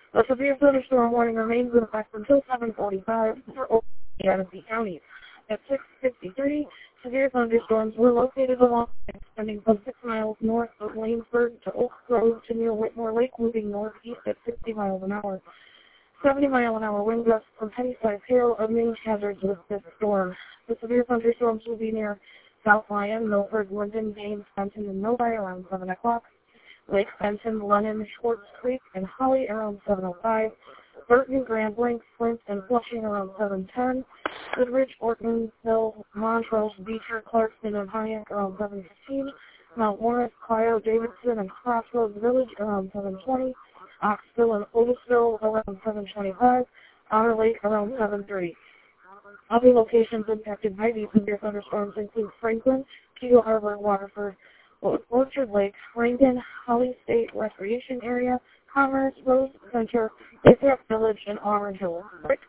A severe thunderstorm warning remains in effect until 7:45 for all Genesee County. At 6:53, severe thunderstorms were located along extending from 6 miles north of Lanesburg to Oak Grove to near Whitmore Lake, moving northeast at 60 miles an hour. 70-mile-an-hour wind gusts from heavy-sized hail are main hazards with this storm. The severe thunderstorms will be near South Lyon, Milford, Linden, Gaines, Fenton, and Novi around 7 o'clock. Lake Fenton, Lennon, Schwartz Creek, and Holly around 7:05. Burton, Grand Blanc, Flint, and Flushing around 7:10. Goodrich, Ortonville, Montrose, Beecher, Clarkston, and Hyack around 7:15. Mount Morris, Clio, Davidson, and Crossroads Village around 7:20. Oxville and Otisville around 7:25. Otter Lake around 7:30. Other locations impacted by these severe thunderstorms include Franklin, Keel Harbor, Waterford, Orchard Lake, Rankin, Holly State Recreation Area, Commerce, Rose Center, Bayfront Village, and Orange Hill.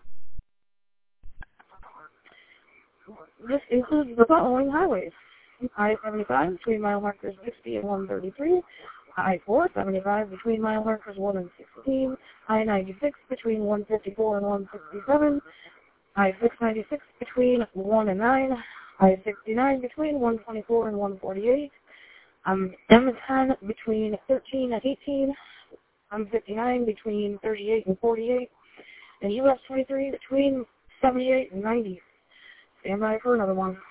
This includes the following highways: I-75 between mile markers 60 and 133, I-475 between mile markers 1 and 16, I-96 between 154 and 167, I-696 between 1 and 9, I-69 between 124 and 148, M10 between 13 and 18, M59 between 38 and 48, and US 23 between 78 and 90. Stand by for another one.